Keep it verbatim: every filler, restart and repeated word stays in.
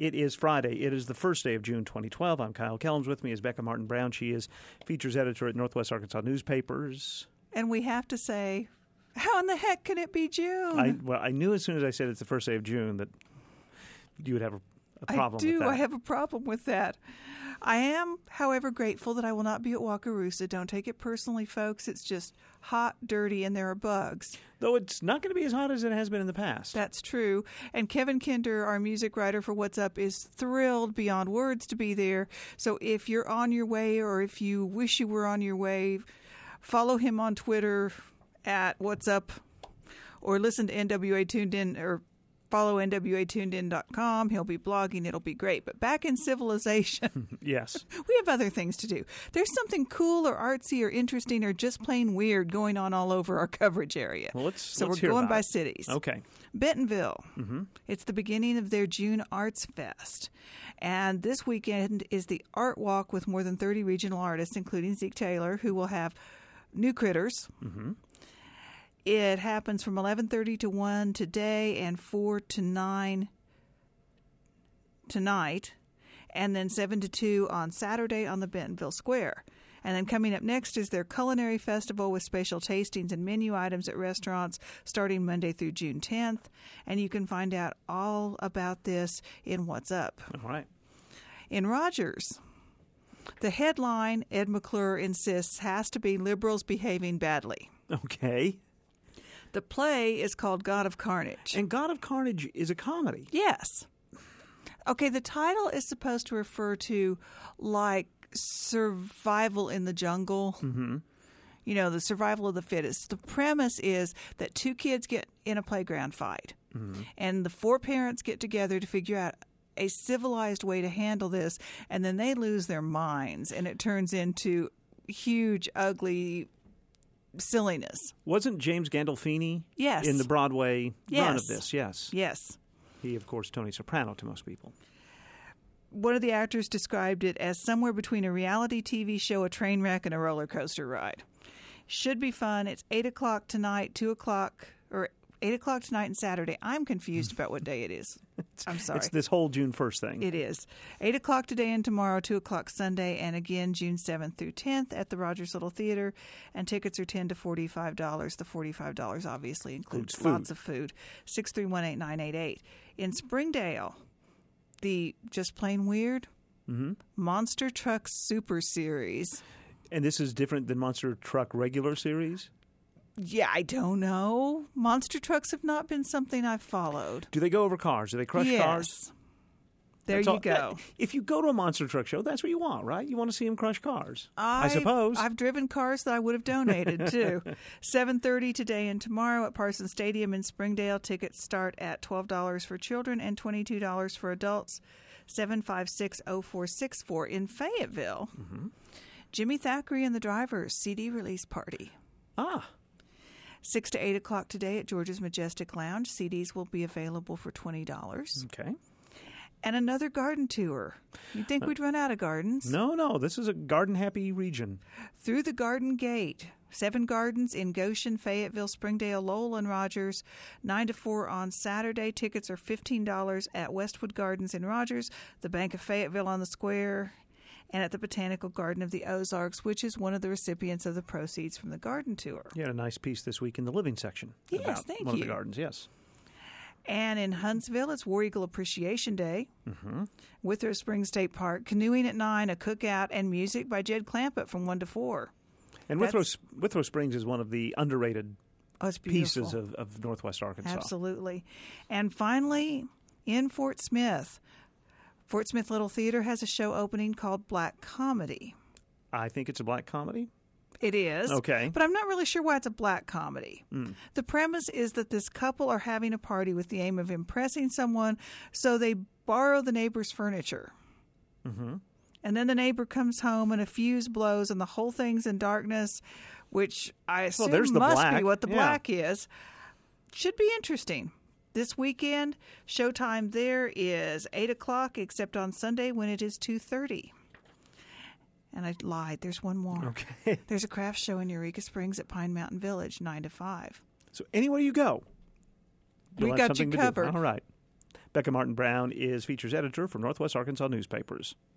It is Friday. It is the first day of June twenty twelve. I'm Kyle Kellums. With me is Becca Martin Brown. She is features editor at Northwest Arkansas Newspapers. And we have to say, how in the heck can it be June? I, well, I knew as soon as I said it's the first day of June that you would have a, a problem I do. with that. I have a problem with that. I am, however, grateful that I will not be at Wakarusa. Don't take it personally, folks. It's just hot, dirty, and there are bugs. Though it's not going to be as hot as it has been in the past. That's true. And Kevin Kinder, our music writer for What's Up, is thrilled beyond words to be there. So if you're on your way or if you wish you were on your way, follow him on Twitter at What's Up or listen to N W A Tuned In or follow N W A tuned in dot com. He'll be blogging. It'll be great. But back in civilization, yes, we have other things to do. There's something cool or artsy or interesting or just plain weird going on all over our coverage area. Well, let's, so let's we're hear going about by it. cities. Okay. Bentonville. Mm-hmm. It's the beginning of their June Arts Fest. And this weekend is the Art Walk with more than thirty regional artists, including Zeke Taylor, who will have New Critters. Mm-hmm. It happens from eleven thirty to one today and four to nine tonight, and then seven to two on Saturday on the Bentonville Square. And then coming up next is their culinary festival with special tastings and menu items at restaurants starting Monday through June tenth. And you can find out all about this in What's Up. All right. In Rogers, the headline, Ed McClure insists, has to be liberals behaving badly. Okay. The play is called God of Carnage. And God of Carnage is a comedy. Yes. Okay, the title is supposed to refer to, like, survival in the jungle. Mm-hmm. You know, the survival of the fittest. The premise is that two kids get in a playground fight, Mm-hmm. and the four parents get together to figure out a civilized way to handle this, and then they lose their minds, and it turns into huge, ugly silliness. Wasn't James Gandolfini Yes. in the Broadway Yes. run of this? Yes. Yes. He, of course, Tony Soprano to most people. One of the actors described it as somewhere between a reality T V show, a train wreck, and a roller coaster ride. Should be fun. It's eight o'clock tonight, two o'clock, or eight o'clock tonight and Saturday. I'm confused about what day it is. I'm sorry. It's this whole June first thing. It is. eight o'clock today and tomorrow, two o'clock Sunday, and again June seventh through tenth at the Rogers Little Theater. And tickets are ten to forty-five dollars. The forty-five dollars obviously includes Includes food. lots of food. six three one eight nine eight eight. In Springdale, the Just Plain Weird Mm-hmm. Monster Truck Super Series. And this is different than Monster Truck regular series? Yeah, I don't know. Monster trucks have not been something I've followed. Do they go over cars? Do they crush yes. cars? There That's you all- go. that- if you go to a monster truck show, that's what you want, right? You want to see them crush cars. I, I suppose. I've driven cars that I would have donated too. seven thirty today and tomorrow at Parsons Stadium in Springdale. Tickets start at twelve dollars for children and twenty-two dollars for adults. seven five six, oh four six four in Fayetteville. Mm-hmm. Jimmy Thackeray and the Drivers C D release party. Ah. six to eight o'clock today at George's Majestic Lounge. C Ds will be available for twenty dollars. Okay. And another garden tour. You'd think we'd run out of gardens. No, no. This is a garden-happy region. Through the Garden Gate. Seven gardens in Goshen, Fayetteville, Springdale, Lowell, and Rogers. nine to four on Saturday. Tickets are fifteen dollars at Westwood Gardens in Rogers, the Bank of Fayetteville on the Square, and at the Botanical Garden of the Ozarks, which is one of the recipients of the proceeds from the garden tour. You had a nice piece this week in the living section. Yes, about thank one you. of the gardens, yes. And in Huntsville, it's War Eagle Appreciation Day. Mm-hmm. Withrow Springs State Park. Canoeing at nine, a cookout, and music by Jed Clampett from one to four. And Withrow, Withrow Springs is one of the underrated Oh, it's pieces beautiful. of, of Northwest Arkansas. Absolutely. And finally, in Fort Smith, Fort Smith Little Theater has a show opening called Black Comedy. I think it's a black comedy. It is. Okay. But I'm not really sure why it's a black comedy. Mm. The premise is that this couple are having a party with the aim of impressing someone, so they borrow the neighbor's furniture. Mm-hmm. And then the neighbor comes home and a fuse blows and the whole thing's in darkness, which I assume there's the must black. be what the Yeah. black is. Should be interesting. This weekend, showtime there is eight o'clock, except on Sunday when it is two thirty. And I lied. There's one more. Okay. There's a craft show in Eureka Springs at Pine Mountain Village, nine to five. So anywhere you go, you'll We have got you something to do. covered. All right. Becca Martin Brown is features editor for Northwest Arkansas Newspapers.